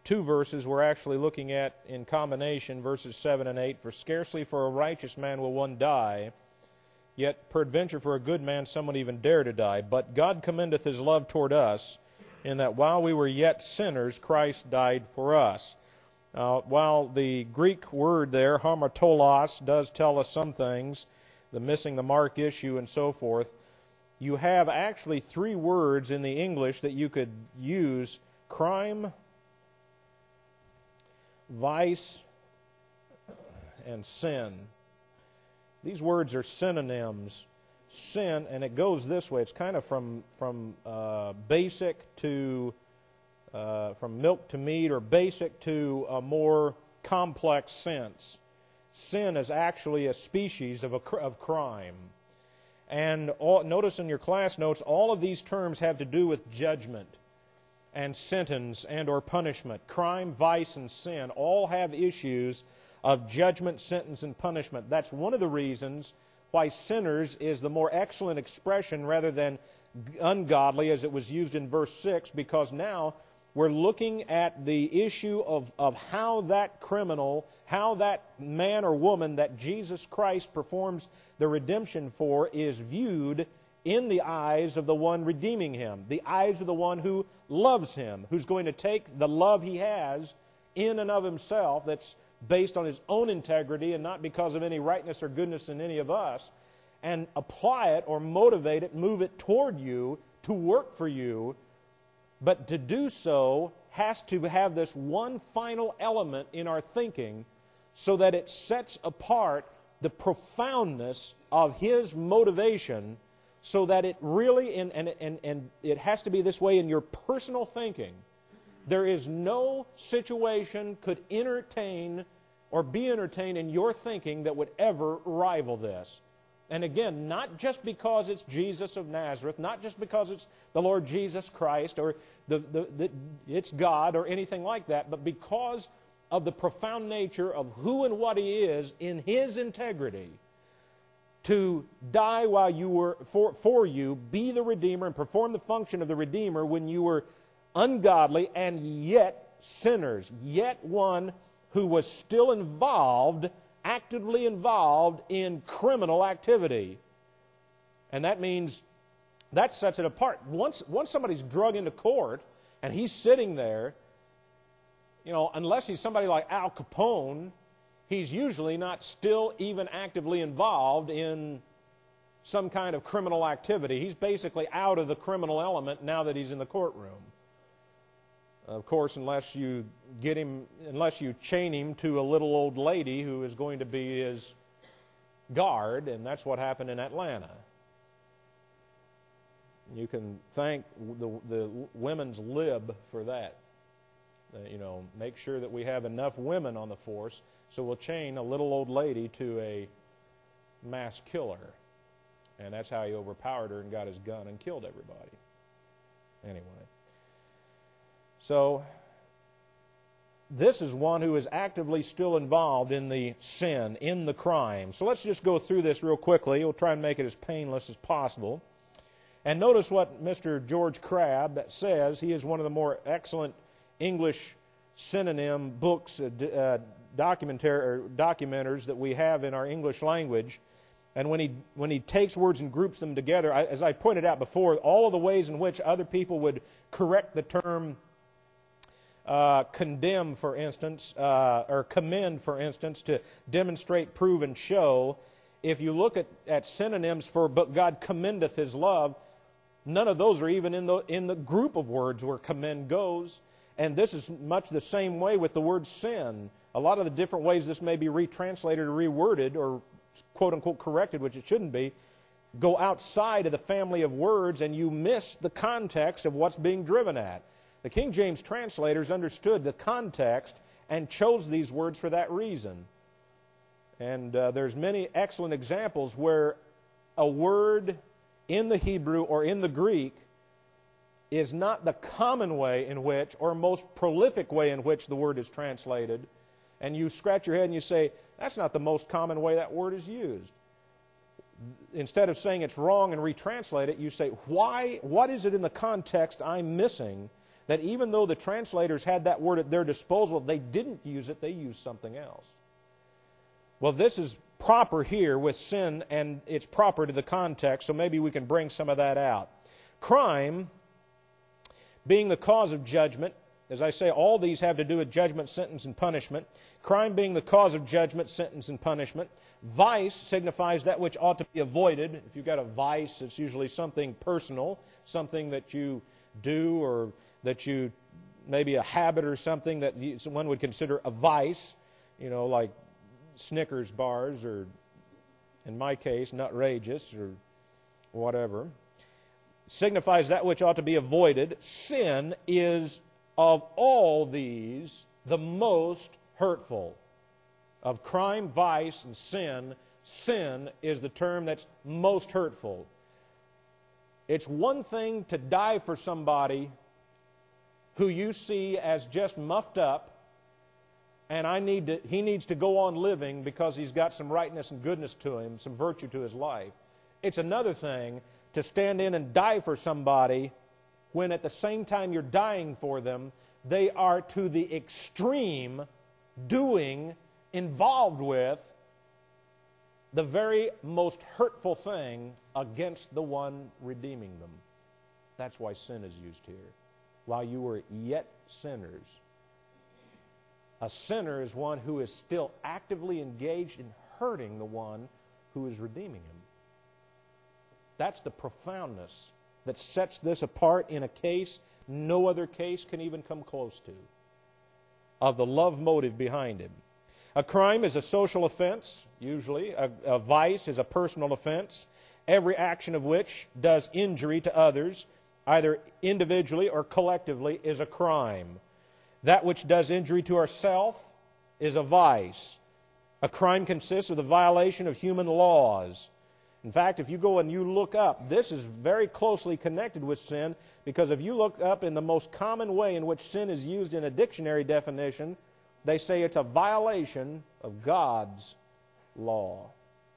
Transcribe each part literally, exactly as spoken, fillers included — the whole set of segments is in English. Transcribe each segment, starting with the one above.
two verses we're actually looking at in combination, verses seven and eight. For scarcely for a righteous man will one die, yet peradventure for a good man some would even dare to die. But God commendeth his love toward us, in that while we were yet sinners, Christ died for us. Uh, while the Greek word there, hamartolos, does tell us some things, the missing the mark issue and so forth, you have actually three words in the English that you could use: crime, vice, and sin. These words are synonyms. Sin, and it goes this way. It's kind of from from uh, basic to uh, from milk to meat, or basic to a more complex sense. Sin is actually a species of a, of crime, and all, notice in your class notes, all of these terms have to do with judgment and sentence and or punishment. Crime, vice, and sin all have issues of judgment, sentence, and punishment. That's one of the reasons why sinners is the more excellent expression rather than ungodly, as it was used in verse six, because now we're looking at the issue of, of how that criminal, how that man or woman that Jesus Christ performs the redemption for is viewed in the eyes of the one redeeming him, the eyes of the one who loves him, who's going to take the love he has in and of himself, that's based on his own integrity and not because of any rightness or goodness in any of us, and apply it or motivate it, move it toward you to work for you. But to do so has to have this one final element in our thinking so that it sets apart the profoundness of his motivation, so that it really, and, and, and, and it has to be this way in your personal thinking. There is no situation could entertain or be entertained in your thinking that would ever rival this. And again, not just because it's Jesus of Nazareth, not just because it's the Lord Jesus Christ or the, the, the, it's God or anything like that, but because of the profound nature of who and what he is in his integrity. To die while you were, for, for you, be the Redeemer and perform the function of the Redeemer when you were ungodly and yet sinners, yet one who was still involved, actively involved in criminal activity. And that means, that sets it apart. Once, once somebody's drug into court and he's sitting there, you know, unless he's somebody like Al Capone, he's usually not still even actively involved in some kind of criminal activity. He's basically out of the criminal element now that he's in the courtroom. Of course, unless you get him, unless you chain him to a little old lady who is going to be his guard, and that's what happened in Atlanta. You can thank the, the women's lib for that. Uh, you know, make sure that we have enough women on the force, so we'll chain a little old lady to a mass killer. And that's how he overpowered her and got his gun and killed everybody. Anyway. So, this is one who is actively still involved in the sin, in the crime. So let's just go through this real quickly. We'll try and make it as painless as possible. And notice what Mister George Crabb says. He is one of the more excellent English synonym books, uh, uh, documentary, or documenters that we have in our English language. And when he, when he takes words and groups them together, I, as I pointed out before, all of the ways in which other people would correct the term Uh, condemn, for instance, uh, or commend, for instance, to demonstrate, prove, and show. If you look at, at synonyms for "but God commendeth his love," none of those are even in the in the group of words where commend goes. And this is much the same way with the word sin. A lot of the different ways this may be retranslated or reworded or quote-unquote corrected, which it shouldn't be, go outside of the family of words, and you miss the context of what's being driven at. The King James translators understood the context and chose these words for that reason. And uh, there's many excellent examples where a word in the Hebrew or in the Greek is not the common way in which, or most prolific way in which the word is translated. And you scratch your head and you say, that's not the most common way that word is used. Instead of saying it's wrong and retranslate it, you say, why? What is it in the context I'm missing that even though the translators had that word at their disposal, they didn't use it, they used something else. Well, this is proper here with sin, and it's proper to the context, so maybe we can bring some of that out. Crime being the cause of judgment, as I say, all these have to do with judgment, sentence, and punishment. Crime being the cause of judgment, sentence, and punishment. Vice signifies that which ought to be avoided. If you've got a vice, it's usually something personal, something that you do, or that you, maybe a habit or something that you, one would consider a vice, you know, like Snickers bars, or in my case, Nutrageous, or whatever. Signifies that which ought to be avoided. Sin is, of all these, the most hurtful. Of crime, vice, and sin, sin is the term that's most hurtful. It's one thing to die for somebody who you see as just muffed up, and I need to, he needs to go on living because he's got some rightness and goodness to him, some virtue to his life. It's another thing to stand in and die for somebody when at the same time you're dying for them, they are to the extreme doing, involved with, the very most hurtful thing against the one redeeming them. That's why sin is used here. While you were yet sinners. A sinner is one who is still actively engaged in hurting the one who is redeeming him. That's the profoundness that sets this apart in a case no other case can even come close to, of the love motive behind it. A crime is a social offense, usually. A, a vice is a personal offense, every action of which does injury to others, either individually or collectively, is a crime. That which does injury to ourself is a vice. A crime consists of the violation of human laws. In fact, if you go and you look up, this is very closely connected with sin, because if you look up in the most common way in which sin is used in a dictionary definition, they say it's a violation of God's law.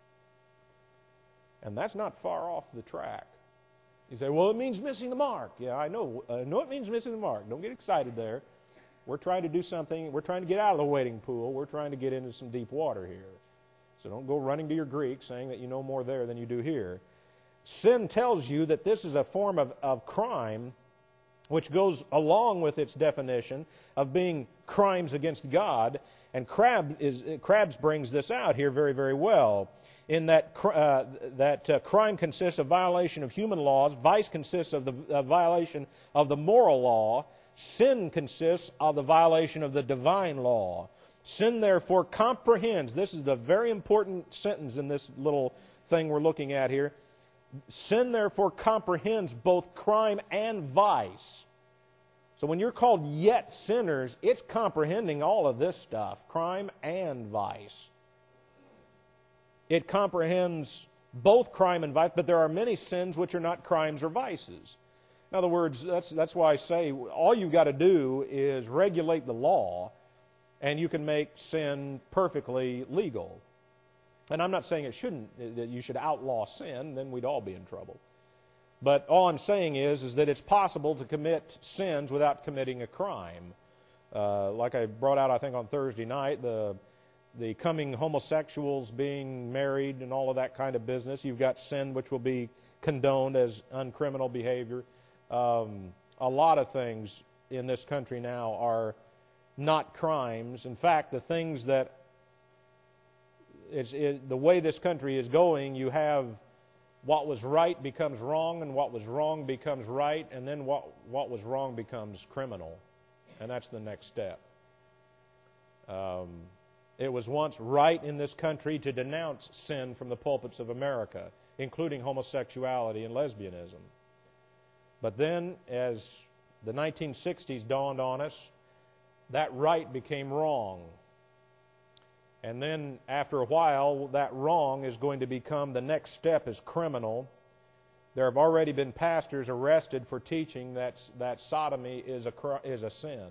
And that's not far off the track. You say, well, it means missing the mark. Yeah, I know. I know it means missing the mark. Don't get excited there. We're trying to do something. We're trying to get out of the wading pool. We're trying to get into some deep water here. So don't go running to your Greek saying that you know more there than you do here. Sin tells you that this is a form of, of crime which goes along with its definition of being crimes against God. And Crab is, Krabs brings this out here very, very well, in that uh, that uh, crime consists of violation of human laws, vice consists of the uh, violation of the moral law, sin consists of the violation of the divine law. Sin, therefore, comprehends, this is a very important sentence in this little thing we're looking at here, sin, therefore, comprehends both crime and vice. So when you're called yet sinners, it's comprehending all of this stuff, crime and vice. It comprehends both crime and vice, but there are many sins which are not crimes or vices. In other words, that's, that's why I say all you've got to do is regulate the law, and you can make sin perfectly legal. And I'm not saying it shouldn't, that you should outlaw sin, then we'd all be in trouble. But all I'm saying is, is that it's possible to commit sins without committing a crime. Uh, like I brought out, I think, on Thursday night, the the coming homosexuals being married and all of that kind of business. You've got sin which will be condoned as uncriminal behavior. Um, a lot of things in this country now are not crimes. In fact, the things that it's it, the way this country is going, you have what was right becomes wrong, and what was wrong becomes right, and then what what was wrong becomes criminal, and that's the next step. Um, it was once right in this country to denounce sin from the pulpits of America, including homosexuality and lesbianism. But then, as the nineteen sixties dawned on us, that right became wrong. And then, after a while, that wrong is going to become, the next step is criminal. There have already been pastors arrested for teaching that, that sodomy is a, is a sin.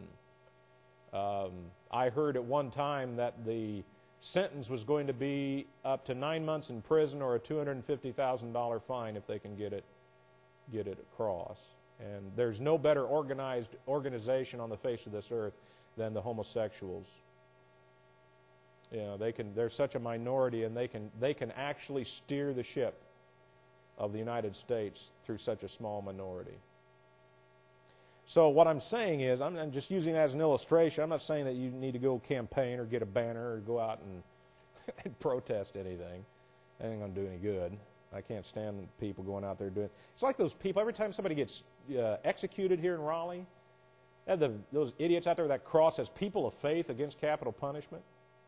Um, I heard at one time that the sentence was going to be up to nine months in prison or a two hundred fifty thousand dollars fine if they can get it, get it across. And there's no better organized organization on the face of this earth than the homosexuals. You know, they can, they're such a minority, and they can, they can actually steer the ship of the United States through such a small minority. So what I'm saying is, I'm, I'm just using that as an illustration. I'm not saying that you need to go campaign or get a banner or go out and, and protest anything. That ain't going to do any good. I can't stand people going out there doing it. It's like those people, every time somebody gets uh, executed here in Raleigh, they have the, those idiots out there with that cross says people of faith against capital punishment.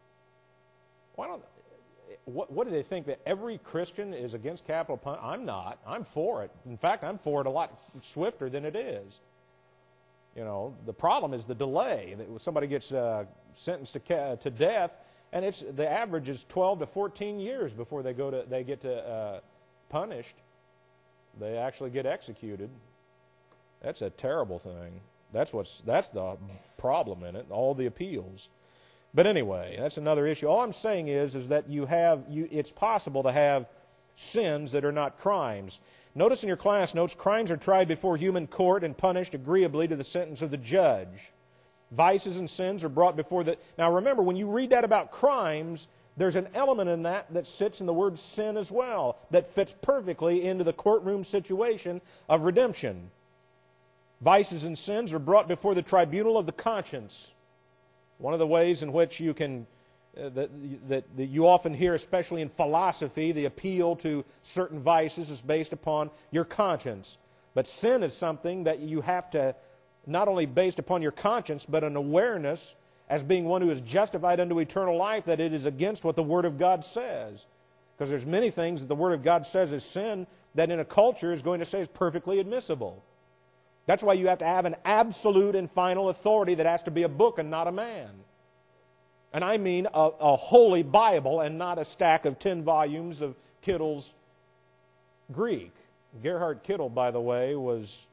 Why don't, what, what do they think, that every Christian is against capital punishment? I'm not. I'm for it. In fact, I'm for it a lot swifter than it is. You know, the problem is the delay. Somebody gets uh, sentenced to, ca- to death, and it's the average is twelve to fourteen years before they go to they get to uh, punished. They actually get executed. That's a terrible thing. That's what's that's the problem in it. All the appeals. But anyway, that's another issue. All I'm saying is is that you have you. It's possible to have sins that are not crimes. Notice in your class notes, crimes are tried before human court and punished agreeably to the sentence of the judge. Vices and sins are brought before the... Now remember, when you read that about crimes, there's an element in that that sits in the word sin as well, that fits perfectly into the courtroom situation of redemption. Vices and sins are brought before the tribunal of the conscience. One of the ways in which you can... Uh, that, that, that you often hear, especially in philosophy, the appeal to certain vices is based upon your conscience. But sin is something that you have to, not only based upon your conscience, but an awareness as being one who is justified unto eternal life, that it is against what the Word of God says. Because there's many things that the Word of God says is sin that in a culture is going to say is perfectly admissible. That's why you have to have an absolute and final authority that has to be a book and not a man. And I mean a, a holy Bible and not a stack of ten volumes of Kittle's Greek. Gerhard Kittel, by the way, was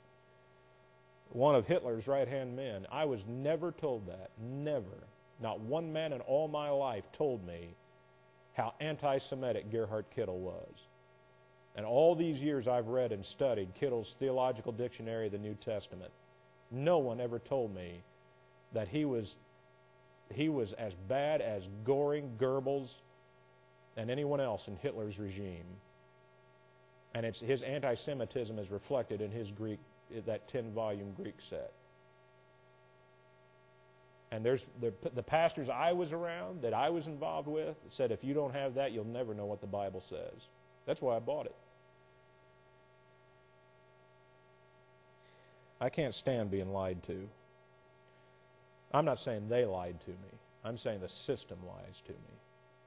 one of Hitler's right-hand men. I was never told that. Never. Not one man in all my life told me how anti-Semitic Gerhard Kittel was. And all these years I've read and studied Kittel's Theological Dictionary of the New Testament. No one ever told me that he was He was as bad as Göring, Goebbels, and anyone else in Hitler's regime. And it's his anti-Semitism is reflected in his Greek, that ten-volume Greek set. And there's the, the pastors I was around, that I was involved with, said if you don't have that, you'll never know what the Bible says. That's why I bought it. I can't stand being lied to. I'm not saying they lied to me. I'm saying the system lies to me.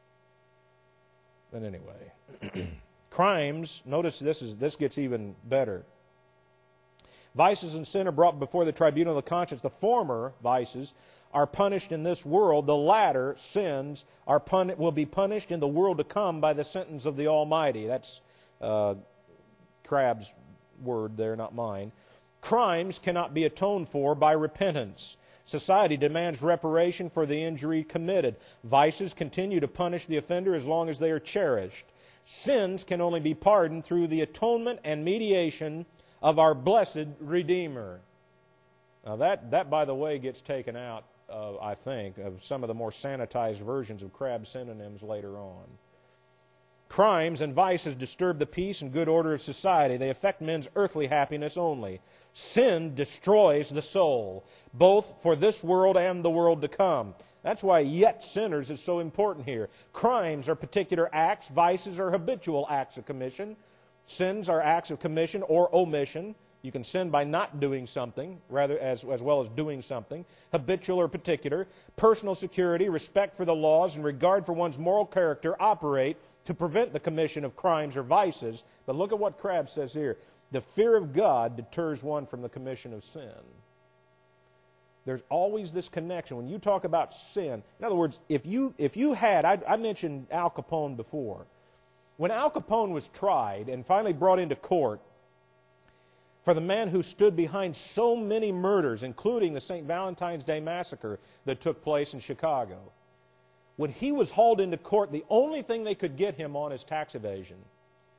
But anyway, crimes, notice this is this gets even better. Vices and sin are brought before the tribunal of the conscience. The former vices are punished in this world. The latter sins are pun- will be punished in the world to come by the sentence of the Almighty. That's uh, Crabb's word there, not mine. Crimes cannot be atoned for by repentance. Society demands reparation for the injury committed. Vices continue to punish the offender as long as they are cherished. Sins can only be pardoned through the atonement and mediation of our blessed Redeemer. Now that, that by the way, gets taken out, uh, I think, of some of the more sanitized versions of Crabb's synonyms later on. Crimes and vices disturb the peace and good order of society. They affect men's earthly happiness only. Sin destroys the soul, both for this world and the world to come. That's why yet sinners is so important here. Crimes are particular acts. Vices are habitual acts of commission. Sins are acts of commission or omission. You can sin by not doing something, rather as, as well as doing something. Habitual or particular. Personal security, respect for the laws, and regard for one's moral character operate to prevent the commission of crimes or vices. But look at what Crabb says here. The fear of God deters one from the commission of sin. There's always this connection. When you talk about sin, in other words, if you if you had, I, I mentioned Al Capone before. When Al Capone was tried and finally brought into court for the man who stood behind so many murders, including the Saint Valentine's Day Massacre that took place in Chicago, when he was hauled into court, the only thing they could get him on is tax evasion.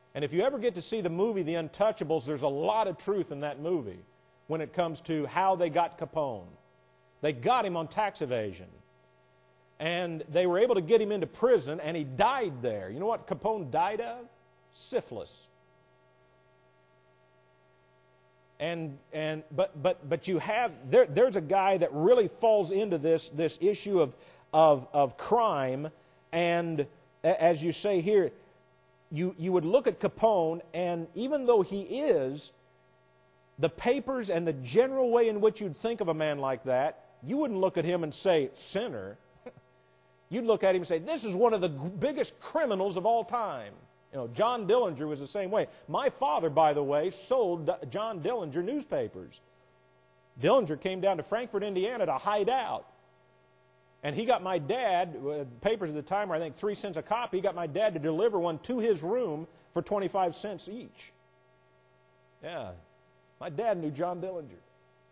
And if you ever get to see the movie The Untouchables, there's a lot of truth in that movie when it comes to how they got Capone. They got him on tax evasion. And they were able to get him into prison, and he died there. You know what Capone died of? Syphilis. And and but but but you have there there's a guy that really falls into this this issue of of of crime, and as you say here, you you would look at Capone, and even though he is, the papers and the general way in which you'd think of a man like that, you wouldn't look at him and say sinner. You'd look at him and say, this is one of the biggest criminals of all time. You know, John Dillinger was the same way. My father, by the way, sold John Dillinger newspapers. Dillinger came down to Frankfort, Indiana to hide out. And he got my dad, uh, papers at the time were I think three cents a copy, he got my dad to deliver one to his room for twenty-five cents each. Yeah, my dad knew John Dillinger.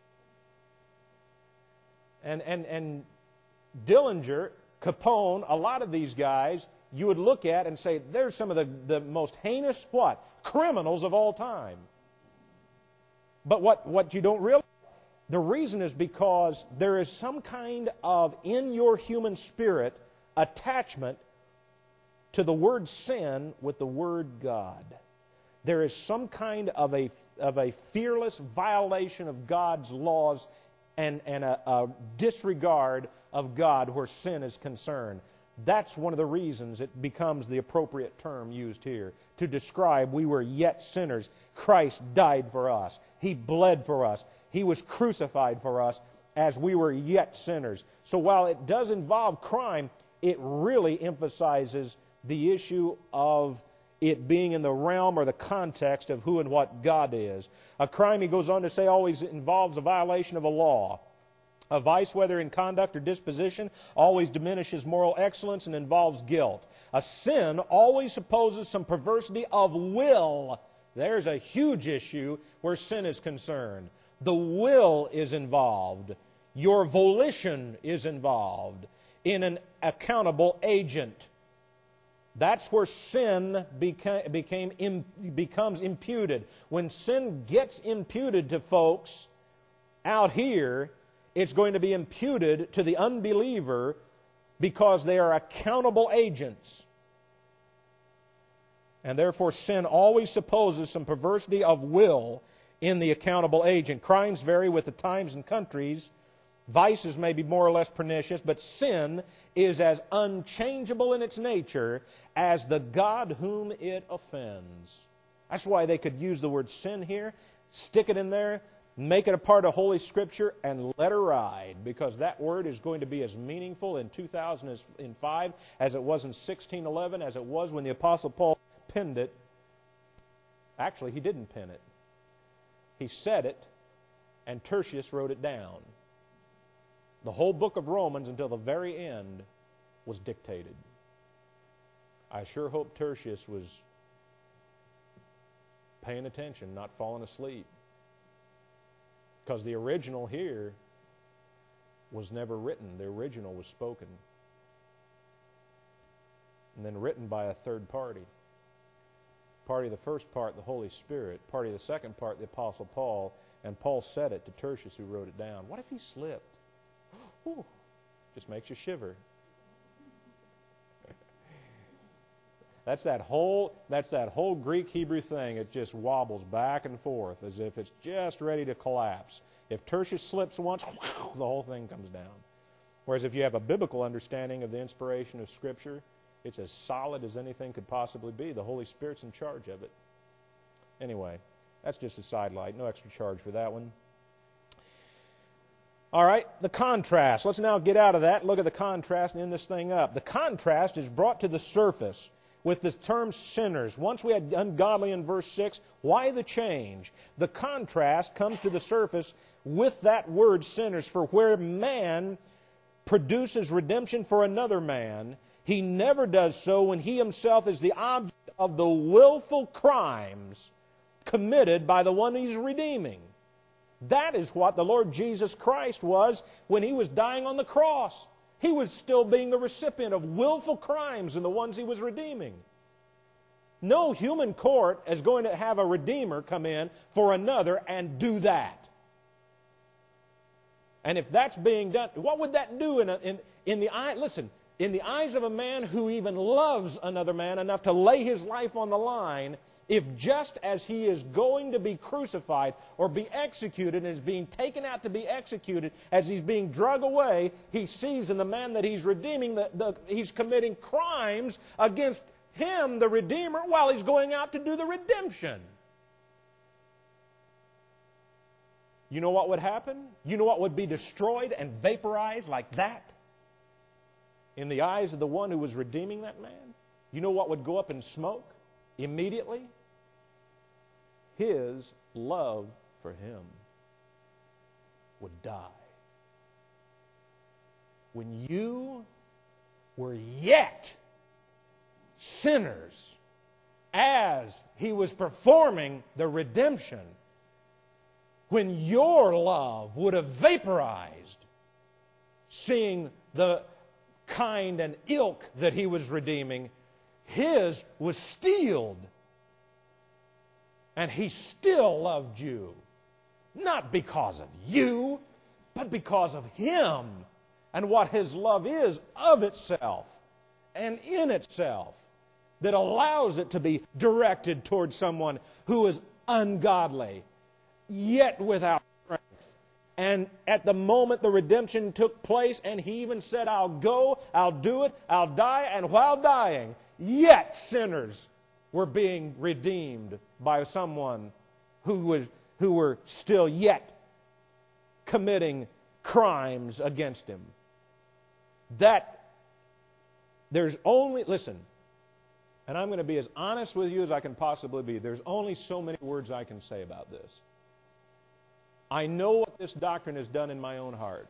And, and, and Dillinger, Capone, a lot of these guys, you would look at and say, there's some of the, the most heinous, what? Criminals of all time. But what, what you don't realize, the reason is because there is some kind of, in your human spirit, attachment to the word sin with the word God. There is some kind of a, of a fearless violation of God's laws and, and a, a disregard of God where sin is concerned. That's one of the reasons it becomes the appropriate term used here to describe we were yet sinners. Christ died for us. He bled for us. He was crucified for us as we were yet sinners. So while it does involve crime, it really emphasizes the issue of it being in the realm or the context of who and what God is. A crime, he goes on to say, always involves a violation of a law. A vice, whether in conduct or disposition, always diminishes moral excellence and involves guilt. A sin always supposes some perversity of will. There's a huge issue where sin is concerned. The will is involved. Your volition is involved in an accountable agent. That's where sin beca- became im- becomes imputed. When sin gets imputed to folks out here, it's going to be imputed to the unbeliever because they are accountable agents. And therefore sin always supposes some perversity of will in the accountable agent. Crimes vary with the times and countries. Vices may be more or less pernicious, but sin is as unchangeable in its nature as the God whom it offends. That's why they could use the word sin here, stick it in there, make it a part of Holy Scripture, and let her ride, because that word is going to be as meaningful in two thousand five as it was in sixteen eleven, as it was when the Apostle Paul penned it. Actually, he didn't pen it. He said it, and Tertius wrote it down. The whole book of Romans until the very end was dictated. I sure hope Tertius was paying attention, not falling asleep. Because the original here was never written. The original was spoken. And then written by a third party. Party of the first part, the Holy Spirit. Party of the second part, the Apostle Paul. And Paul said it to Tertius, who wrote it down. What if he slipped? Ooh, just makes you shiver. That's that whole that's that whole Greek Hebrew thing. It just wobbles back and forth as if it's just ready to collapse. If Tertius slips once, the whole thing comes down. Whereas if you have a biblical understanding of the inspiration of Scripture, it's as solid as anything could possibly be. The Holy Spirit's in charge of it. Anyway, that's just a sidelight. No extra charge for that one. All right, the contrast. Let's now get out of that and look at the contrast and end this thing up. The contrast is brought to the surface with the term sinners. Once we had ungodly in verse six, why the change? The contrast comes to the surface with that word sinners. For where man produces redemption for another man, he never does so when he himself is the object of the willful crimes committed by the one he's redeeming. That is what the Lord Jesus Christ was when he was dying on the cross. He was still being the recipient of willful crimes in the ones he was redeeming. No human court is going to have a redeemer come in for another and do that. And if that's being done, what would that do in, a, in, in the eye? Listen, in the eyes of a man who even loves another man enough to lay his life on the line, if just as he is going to be crucified or be executed and is being taken out to be executed, as he's being dragged away, he sees in the man that he's redeeming that the, he's committing crimes against him, the Redeemer, while he's going out to do the redemption. You know what would happen? You know what would be destroyed and vaporized like that? In the eyes of the one who was redeeming that man? You know what would go up in smoke immediately? His love for him would die. When you were yet sinners, as he was performing the redemption, when your love would have vaporized, seeing the kind and ilk that he was redeeming, his was steeled. And he still loved you. Not because of you, but because of him and what his love is of itself and in itself that allows it to be directed towards someone who is ungodly, yet without strength. And at the moment the redemption took place, and he even said, I'll go, I'll do it, I'll die, and while dying, yet sinners were being redeemed by someone who was who were still yet committing crimes against him. That there's only, listen, and I'm going to be as honest with you as I can possibly be, there's only so many words I can say about this. I know what this doctrine has done in my own heart.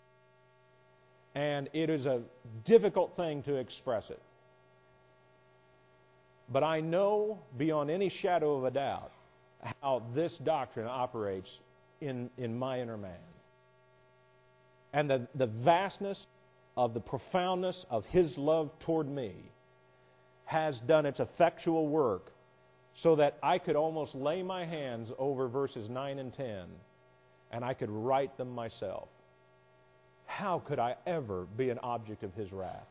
And it is a difficult thing to express it. But I know beyond any shadow of a doubt how this doctrine operates in, in my inner man. And the, the vastness of the profoundness of his love toward me has done its effectual work so that I could almost lay my hands over verses nine and ten and I could write them myself. How could I ever be an object of his wrath?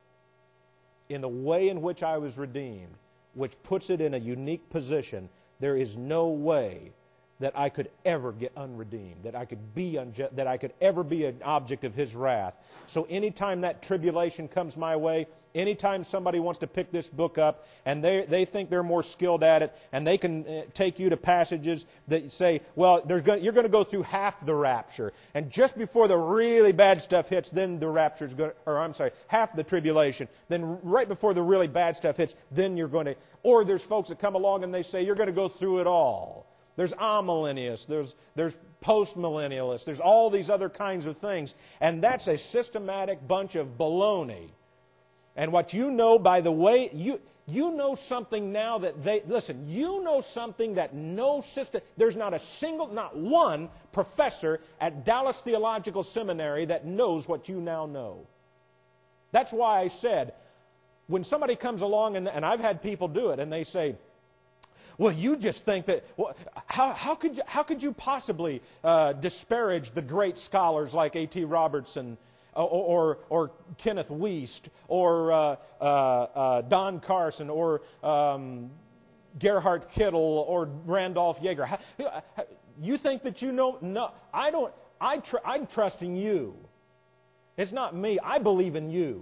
In the way in which I was redeemed, which puts it in a unique position, there is no way that I could ever get unredeemed, that I could be unjust, that I could ever be an object of his wrath. So anytime that tribulation comes my way, anytime somebody wants to pick this book up and they they think they're more skilled at it, and they can uh, take you to passages that say, well, there's gonna, you're going to go through half the rapture, and just before the really bad stuff hits, then the rapture's going to, or I'm sorry, half the tribulation, then right before the really bad stuff hits, then you're going to, or there's folks that come along and they say, you're going to go through it all. There's amillennialists, there's, there's post-millennialists, there's all these other kinds of things. And that's a systematic bunch of baloney. And what you know by the way, you, you know something now that they, listen, you know something that no system, there's not a single, not one professor at Dallas Theological Seminary that knows what you now know. That's why I said, when somebody comes along, and, and I've had people do it, and they say, well, you just think that, well, how, how, could, you, how could you possibly uh, disparage the great scholars like A T Robertson or, or, or Kenneth Wiest or uh, uh, uh, Don Carson or um, Gerhard Kittel or Randolph Yeager? How, you think that you know? No, I don't. I tr- I'm trusting you. It's not me. I believe in you.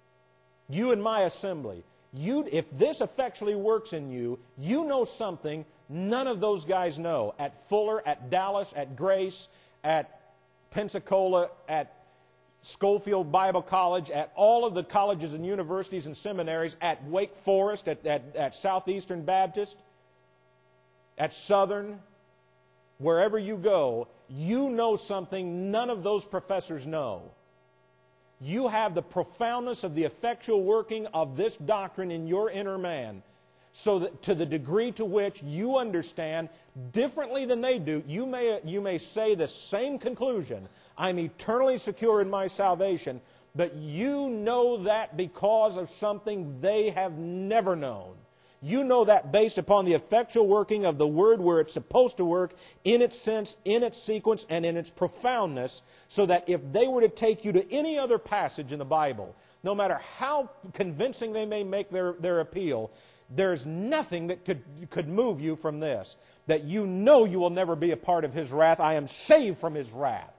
You and my assembly. You, if this effectually works in you, you know something none of those guys know. At Fuller, at Dallas, at Grace, at Pensacola, at Schofield Bible College, at all of the colleges and universities and seminaries, at Wake Forest, at, at, at Southeastern Baptist, at Southern, wherever you go, you know something none of those professors know. You have the profoundness of the effectual working of this doctrine in your inner man, so that to the degree to which you understand differently than they do, you may, you may say the same conclusion. I'm eternally secure in my salvation, but you know that because of something they have never known. You know that based upon the effectual working of the Word where it's supposed to work, in its sense, in its sequence, and in its profoundness, so that if they were to take you to any other passage in the Bible, no matter how convincing they may make their, their appeal, there's nothing that could, could move you from this. That you know you will never be a part of His wrath. I am saved from His wrath.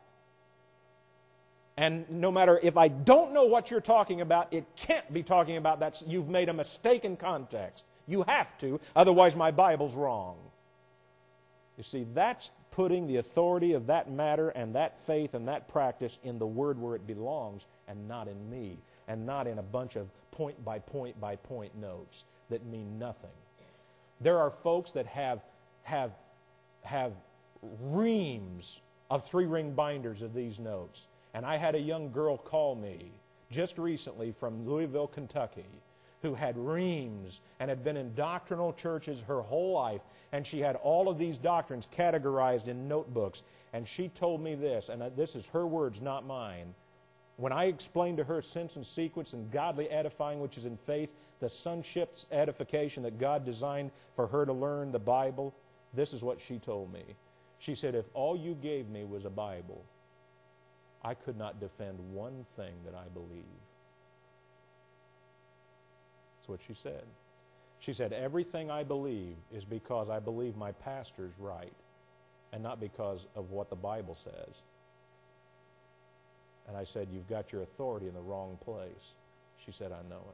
And no matter if I don't know what you're talking about, it can't be talking about that. You've made a mistake in context. You have to, otherwise my Bible's wrong. You see, that's putting the authority of that matter and that faith and that practice in the Word where it belongs and not in me and not in a bunch of point by point by point notes that mean nothing. There are folks that have have have reams of three-ring binders of these notes. And I had a young girl call me just recently from Louisville, Kentucky, who had reams and had been in doctrinal churches her whole life, and she had all of these doctrines categorized in notebooks. And she told me this, and this is her words, not mine. When I explained to her sense and sequence and godly edifying, which is in faith, the sonship's edification that God designed for her to learn the Bible, this is what she told me. She said, if all you gave me was a Bible, I could not defend one thing that I believe. That's what she said. She said, everything I believe is because I believe my pastor's right and not because of what the Bible says. And I said, you've got your authority in the wrong place. She said, I know it.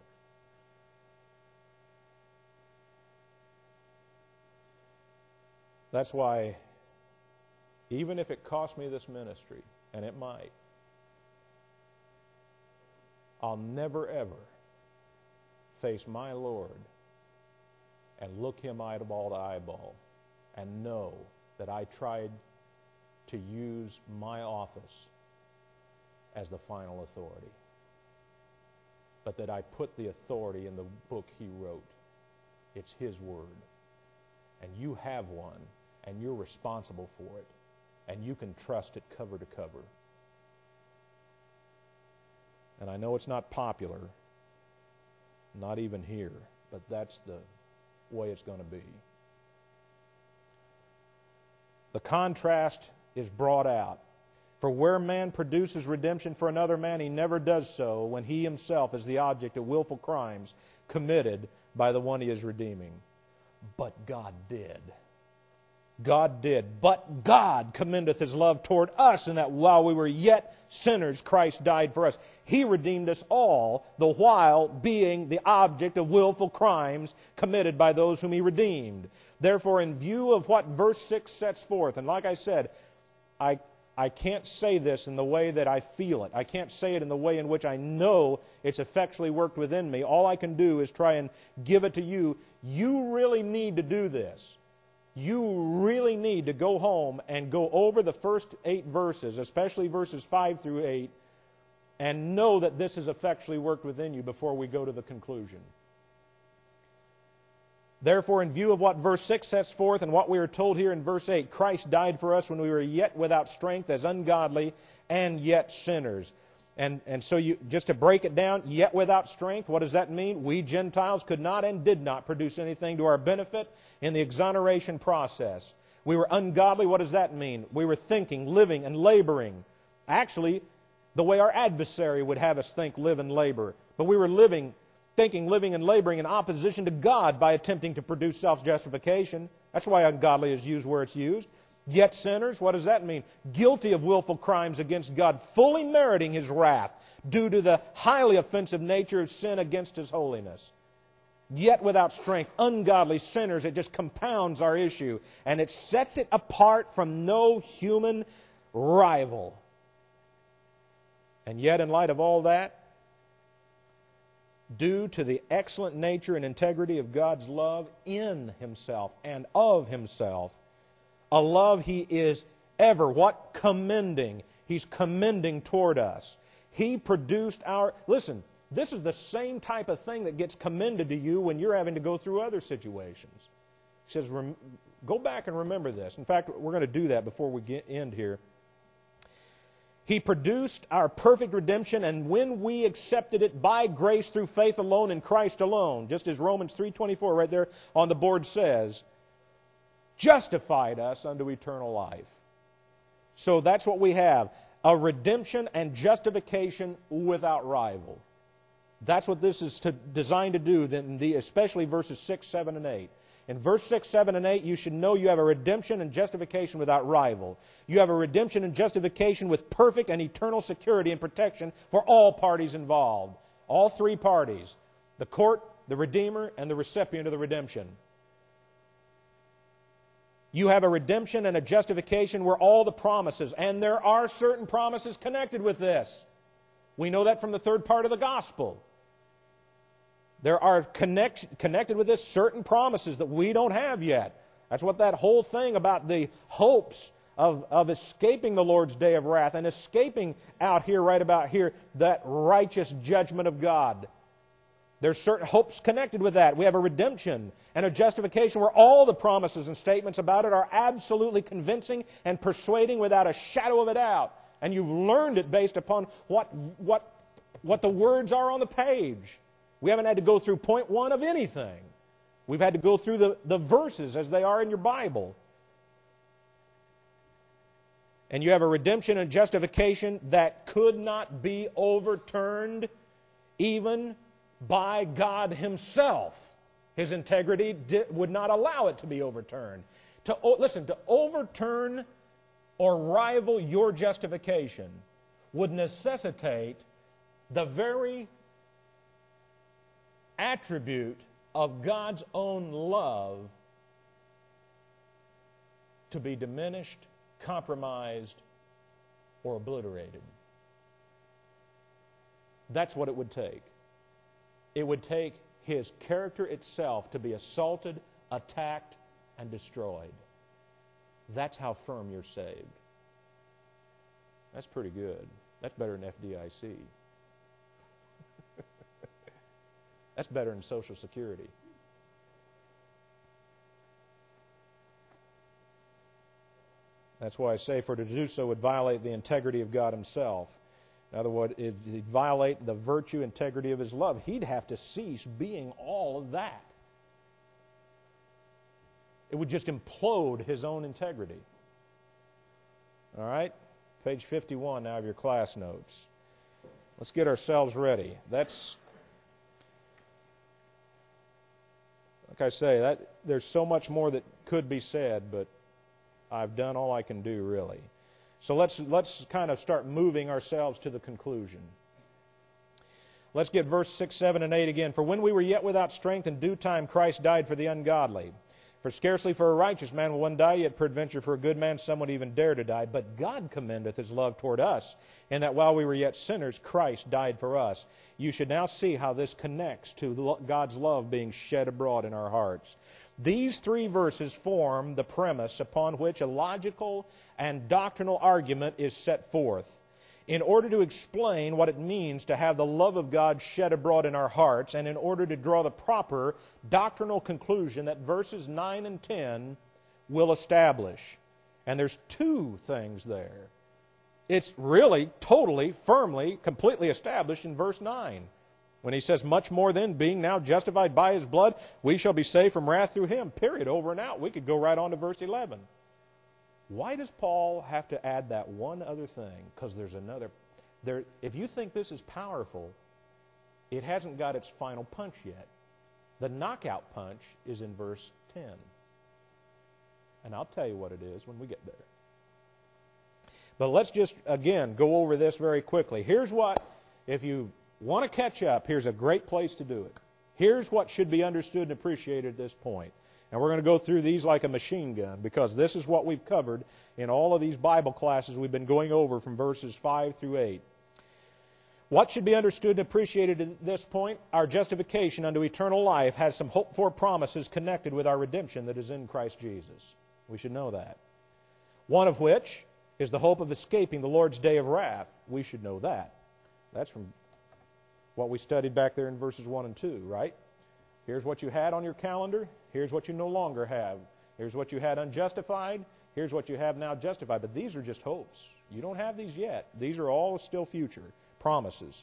That's why, even if it cost me this ministry, and it might, I'll never ever face my Lord and look Him eyeball to eyeball and know that I tried to use my office as the final authority, but that I put the authority in the book He wrote. It's His Word. And you have one, and you're responsible for it, and you can trust it cover to cover. And I know it's not popular, not even here, but that's the way it's going to be. The contrast is brought out. For where man produces redemption for another man, he never does so when he himself is the object of willful crimes committed by the one he is redeeming. But God did. God did. But God commendeth His love toward us, in that while we were yet sinners, Christ died for us. He redeemed us all, the while being the object of willful crimes committed by those whom He redeemed. Therefore, in view of what verse six sets forth, and like I said, I I can't say this in the way that I feel it. I can't say it in the way in which I know it's effectually worked within me. All I can do is try and give it to you. You really need to do this. You really need to go home and go over the first eight verses, especially verses five through eight, and know that this is effectually worked within you before we go to the conclusion. Therefore, in view of what verse six sets forth and what we are told here in verse eight, Christ died for us when we were yet without strength, as ungodly and yet sinners. And, and so you, just to break it down, yet without strength, what does that mean? We Gentiles could not and did not produce anything to our benefit in the exoneration process. We were ungodly. What does that mean? We were thinking, living, and laboring. Actually, the way our adversary would have us think, live, and labor. But we were living, thinking, living, and laboring in opposition to God by attempting to produce self-justification. That's why ungodly is used where it's used. Yet sinners, what does that mean? Guilty of willful crimes against God, fully meriting His wrath due to the highly offensive nature of sin against His holiness. Yet without strength, ungodly sinners. It just compounds our issue, and it sets it apart from no human rival. And yet, in light of all that, due to the excellent nature and integrity of God's love in Himself and of Himself, a love He is ever, what? Commending. He's commending toward us. He produced our... Listen, this is the same type of thing that gets commended to you when you're having to go through other situations. He says, go back and remember this. In fact, we're going to do that before we get end here. He produced our perfect redemption, and when we accepted it by grace through faith alone in Christ alone, just as Romans three twenty-four right there on the board says, justified us unto eternal life. So that's what we have, a redemption and justification without rival. That's what this is to, designed to do, then the, especially verses six, seven, and eight. In verse six, seven, and eight, you should know you have a redemption and justification without rival. You have a redemption and justification with perfect and eternal security and protection for all parties involved. All three parties, the court, the Redeemer, and the recipient of the redemption. You have a redemption and a justification where all the promises, and there are certain promises connected with this. We know that from the third part of the gospel. There are connect, connected with this certain promises that we don't have yet. That's what that whole thing about the hopes of, of escaping the Lord's day of wrath and escaping out here, right about here, that righteous judgment of God. There's certain hopes connected with that. We have a redemption and a justification where all the promises and statements about it are absolutely convincing and persuading without a shadow of a doubt. And you've learned it based upon what, what, what the words are on the page. We haven't had to go through point one of anything. We've had to go through the, the verses as they are in your Bible. And you have a redemption and justification that could not be overturned even by God Himself. His integrity did, would not allow it to be overturned. To, listen, to overturn or rival your justification would necessitate the very attribute of God's own love to be diminished, compromised, or obliterated. That's what it would take. It would take His character itself to be assaulted, attacked, and destroyed. That's how firm you're saved. That's pretty good. That's better than F D I C. That's better than Social Security. That's why I say for to do so would violate the integrity of God Himself. In other words, it would violate the virtue, integrity of His love. He'd have to cease being all of that. It would just implode His own integrity. All right? Page fifty-one now of your class notes. Let's get ourselves ready. That's... Like I say, that there's so much more that could be said, but I've done all I can do, really. So let's let's kind of start moving ourselves to the conclusion. Let's get verse six, seven, and eight again. For when we were yet without strength, in due time Christ died for the ungodly. For scarcely for a righteous man will one die, yet peradventure for a good man some would even dare to die. But God commendeth His love toward us, in that while we were yet sinners, Christ died for us. You should now see how this connects to God's love being shed abroad in our hearts. These three verses form the premise upon which a logical and doctrinal argument is set forth. In order to explain what it means to have the love of God shed abroad in our hearts, and in order to draw the proper doctrinal conclusion that verses nine and ten will establish. And there's two things there. It's really, totally, firmly, completely established in verse nine. When he says, much more then, being now justified by His blood, we shall be saved from wrath through Him. Period. Over and out. We could go right on to verse eleven. Why does Paul have to add that one other thing? Because there's another. There, if you think this is powerful, it hasn't got its final punch yet. The knockout punch is in verse ten. And I'll tell you what it is when we get there. But let's just, again, go over this very quickly. Here's what, if you want to catch up, here's a great place to do it. Here's what should be understood and appreciated at this point. And we're going to go through these like a machine gun, because this is what we've covered in all of these Bible classes we've been going over from verses five through eight. What should be understood and appreciated at this point? Our justification unto eternal life has some hoped-for promises connected with our redemption that is in Christ Jesus. We should know that. One of which is the hope of escaping the Lord's day of wrath. We should know that. That's from what we studied back there in verses one and two, right? Here's what you had on your calendar. Here's what you no longer have. Here's what you had unjustified. Here's what you have now justified. But these are just hopes. You don't have these yet. These are all still future promises.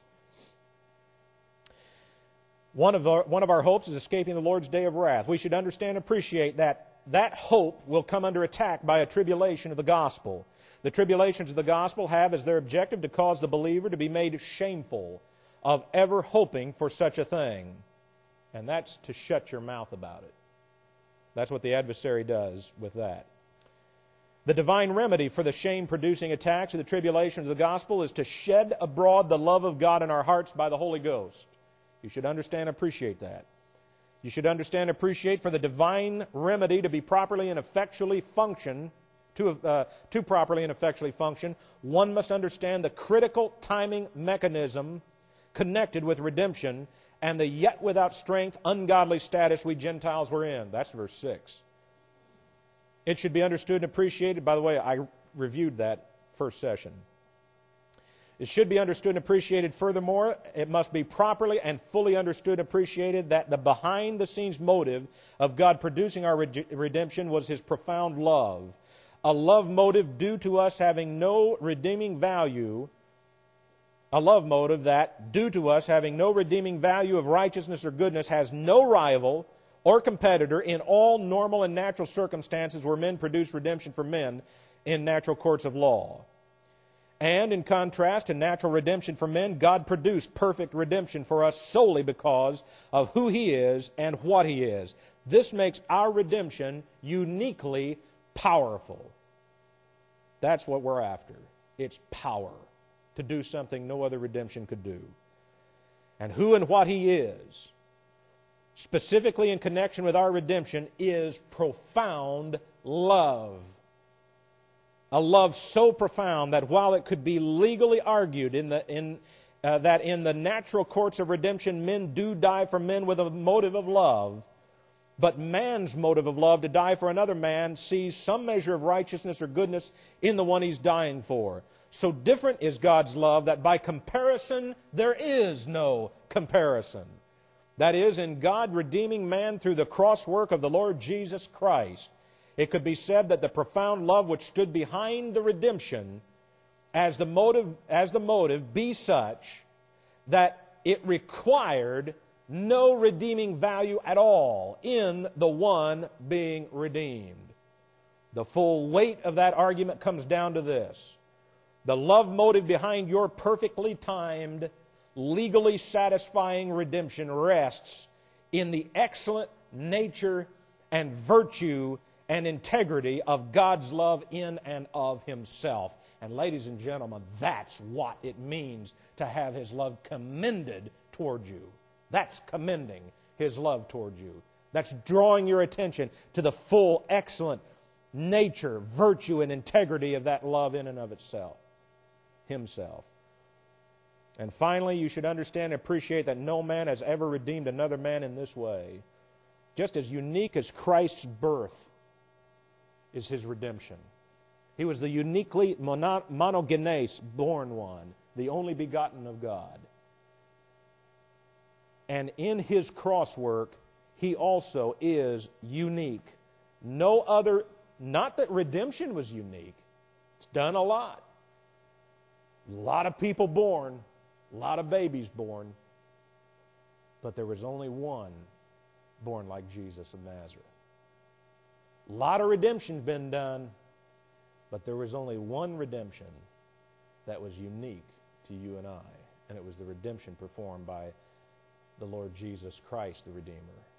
One of, our, one of our hopes is escaping the Lord's day of wrath. We should understand and appreciate that that hope will come under attack by a tribulation of the gospel. The tribulations of the gospel have as their objective to cause the believer to be made shameful of ever hoping for such a thing. And that's to shut your mouth about it. That's what the adversary does with that. The divine remedy for the shame-producing attacks of the tribulations of the gospel is to shed abroad the love of God in our hearts by the Holy Ghost. You should understand and appreciate that. You should understand and appreciate for the divine remedy to be properly and effectually function, to, uh, to properly and effectually function, one must understand the critical timing mechanism connected with redemption and the yet without strength, ungodly status we Gentiles were in. That's verse six. It should be understood and appreciated. By the way, I reviewed that first session. It should be understood and appreciated. Furthermore, it must be properly and fully understood and appreciated that the behind-the-scenes motive of God producing our redemption was His profound love. A love motive due to us having no redeeming value, a love motive that, due to us having no redeeming value of righteousness or goodness, has no rival or competitor in all normal and natural circumstances where men produce redemption for men in natural courts of law. And in contrast to natural redemption for men, God produced perfect redemption for us solely because of who He is and what He is. This makes our redemption uniquely powerful. That's what we're after. It's power to do something no other redemption could do. And who and what He is, specifically in connection with our redemption, is profound love. A love so profound that while it could be legally argued in the, in, uh, that in the natural courts of redemption men do die for men with a motive of love, but man's motive of love to die for another man sees some measure of righteousness or goodness in the one he's dying for. So different is God's love that by comparison there is no comparison. That is, in God redeeming man through the cross work of the Lord Jesus Christ, it could be said that the profound love which stood behind the redemption as the motive, as the motive be such that it required no redeeming value at all in the one being redeemed. The full weight of that argument comes down to this. The love motive behind your perfectly timed, legally satisfying redemption rests in the excellent nature and virtue and integrity of God's love in and of Himself. And ladies and gentlemen, that's what it means to have His love commended toward you. That's commending His love toward you. That's drawing your attention to the full, excellent nature, virtue, and integrity of that love in and of itself, Himself. And finally, you should understand and appreciate that no man has ever redeemed another man in this way. Just as unique as Christ's birth is His redemption. He was the uniquely monogenes born one, the only begotten of God. And in His cross work, He also is unique. No other, not that redemption was unique. It's done a lot. A lot of people born, a lot of babies born, but there was only one born like Jesus of Nazareth. A lot of redemption's been done, but there was only one redemption that was unique to you and I, and it was the redemption performed by the Lord Jesus Christ, the Redeemer.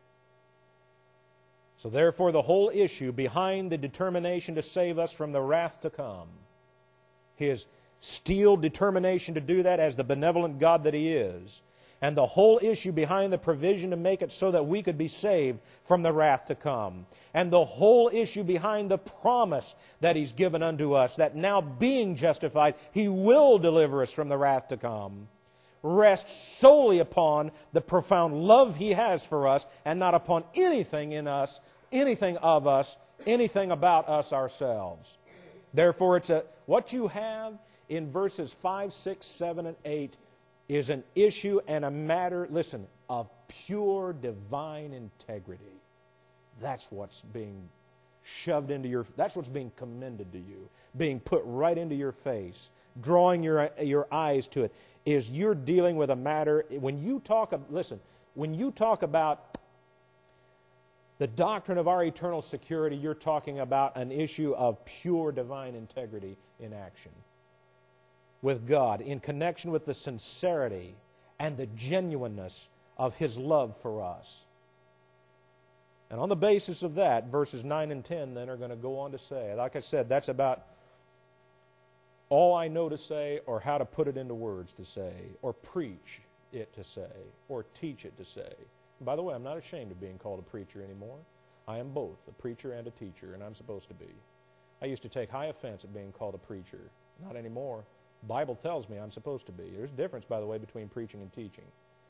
So therefore, the whole issue behind the determination to save us from the wrath to come, His steeled determination to do that as the benevolent God that He is, and the whole issue behind the provision to make it so that we could be saved from the wrath to come, and the whole issue behind the promise that He's given unto us, that now being justified, He will deliver us from the wrath to come, rests solely upon the profound love He has for us, and not upon anything in us, anything of us, anything about us ourselves. Therefore, it's a what you have in verses five, six, seven, and eight is an issue and a matter, listen, of pure divine integrity. That's what's being shoved into your, that's what's being commended to you, being put right into your face, drawing your, your eyes to it, is you're dealing with a matter, when you talk, listen, when you talk about the doctrine of our eternal security, you're talking about an issue of pure divine integrity in action with God, in connection with the sincerity and the genuineness of His love for us. And on the basis of that, verses nine and ten then are going to go on to say, like I said, that's about all I know to say, or how to put it into words to say, or preach it to say, or teach it to say. And by the way, I'm not ashamed of being called a preacher anymore. I am both a preacher and a teacher, and I'm supposed to be. I used to take high offense at being called a preacher. Not anymore. The Bible tells me I'm supposed to be. There's a difference, by the way, between preaching and teaching.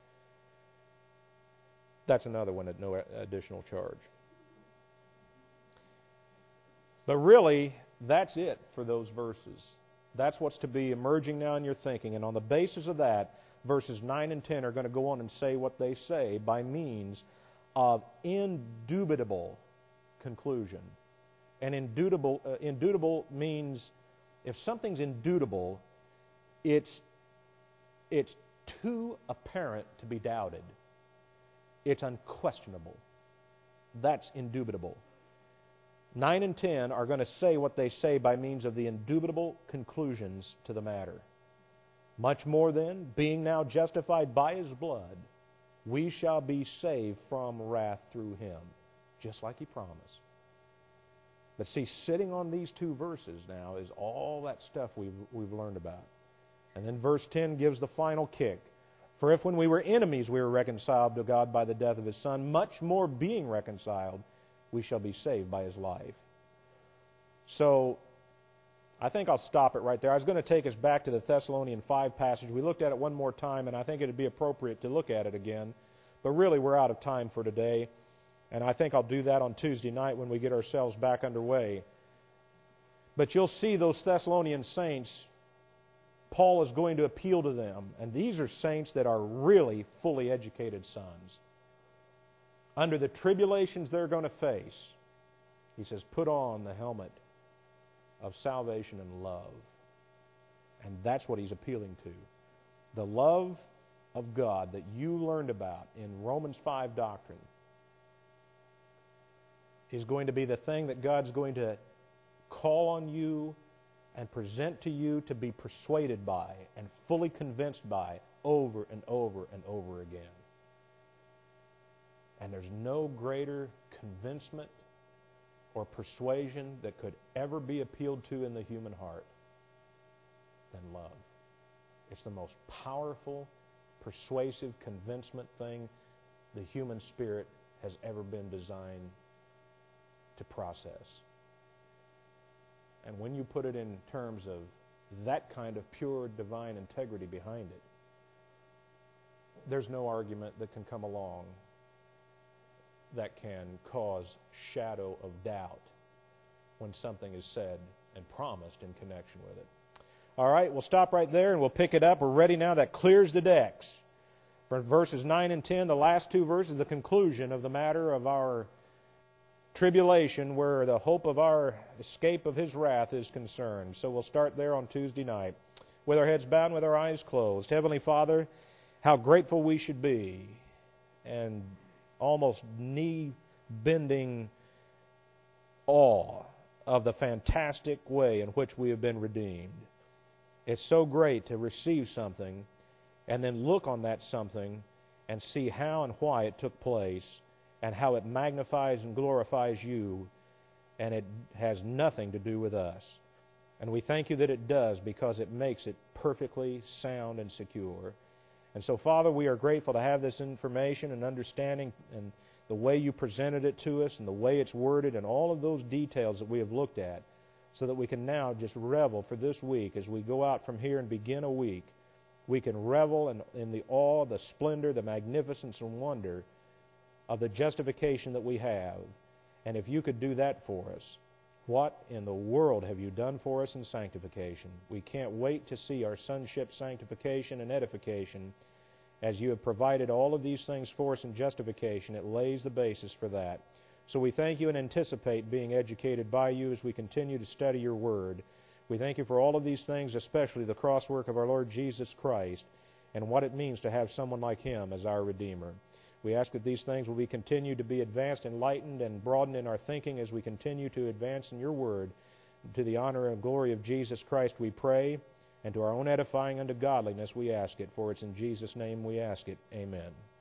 That's another one at no additional charge. But really, that's it for those verses. That's what's to be emerging now in your thinking. And on the basis of that, verses nine and ten are going to go on and say what they say by means of indubitable conclusion. And indubitable, uh, indubitable means, if something's indubitable, it's, it's too apparent to be doubted. It's unquestionable. That's indubitable. nine and ten are going to say what they say by means of the indubitable conclusions to the matter. Much more then, being now justified by His blood, we shall be saved from wrath through Him, just like He promised. But see, sitting on these two verses now is all that stuff we've, we've learned about. And then verse ten gives the final kick. For if when we were enemies we were reconciled to God by the death of His Son, much more being reconciled, we shall be saved by His life. So, I think I'll stop it right there. I was going to take us back to the Thessalonians five passage. We looked at it one more time, and I think it would be appropriate to look at it again. But really, we're out of time for today. And I think I'll do that on Tuesday night when we get ourselves back underway. But you'll see those Thessalonian saints, Paul is going to appeal to them. And these are saints that are really fully educated sons. Under the tribulations they're going to face, he says, put on the helmet of salvation and love. And that's what he's appealing to. The love of God that you learned about in Romans five doctrine is going to be the thing that God's going to call on you and present to you to be persuaded by and fully convinced by over and over and over again. And there's no greater convincement or persuasion that could ever be appealed to in the human heart than love. It's the most powerful, persuasive convincement thing the human spirit has ever been designed to process. And when you put it in terms of that kind of pure divine integrity behind it, there's no argument that can come along that can cause shadow of doubt when something is said and promised in connection with it. All right, we'll stop right there and we'll pick it up. We're ready now. That clears the decks. For verses nine and ten, the last two verses, the conclusion of the matter of our tribulation, where the hope of our escape of His wrath is concerned. So we'll start there on Tuesday night. With our heads bowed and with our eyes closed. Heavenly Father, how grateful we should be, and almost knee-bending awe of the fantastic way in which we have been redeemed. It's so great to receive something and then look on that something and see how and why it took place and how it magnifies and glorifies you, and it has nothing to do with us. And we thank you that it does, because it makes it perfectly sound and secure. And so, Father, we are grateful to have this information and understanding and the way you presented it to us and the way it's worded and all of those details that we have looked at, so that we can now just revel for this week as we go out from here and begin a week. We can revel in, in the awe, the splendor, the magnificence and wonder of the justification that we have. And if you could do that for us, what in the world have you done for us in sanctification? We can't wait to see our sonship sanctification and edification. As you have provided all of these things for us in justification, it lays the basis for that. So we thank you and anticipate being educated by you as we continue to study your word. We thank you for all of these things, especially the crosswork of our Lord Jesus Christ and what it means to have someone like him as our Redeemer. We ask that these things will be continued to be advanced, enlightened, and broadened in our thinking as we continue to advance in your word. To the honor and glory of Jesus Christ we pray, and to our own edifying unto godliness we ask it, for it's in Jesus' name we ask it. Amen.